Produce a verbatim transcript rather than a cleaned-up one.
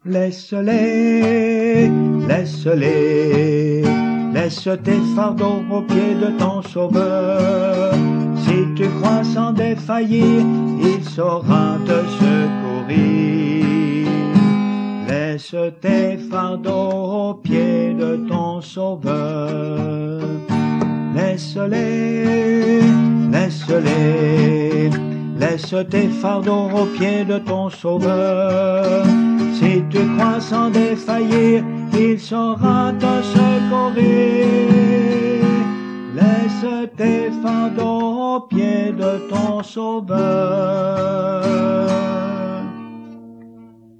Laisse-les, laisse-les, laisse tes fardeaux aux pieds de ton sauveur. Si tu crois sans défaillir, il saura te secourir. Laisse tes fardeaux aux pieds de ton sauveur. Laisse-les, laisse-les, laisse tes fardeaux aux pieds de ton sauveur. Si tu crois sans défaillir, il saura te secourir. Laisse tes fardeaux aux pieds de ton sauveur.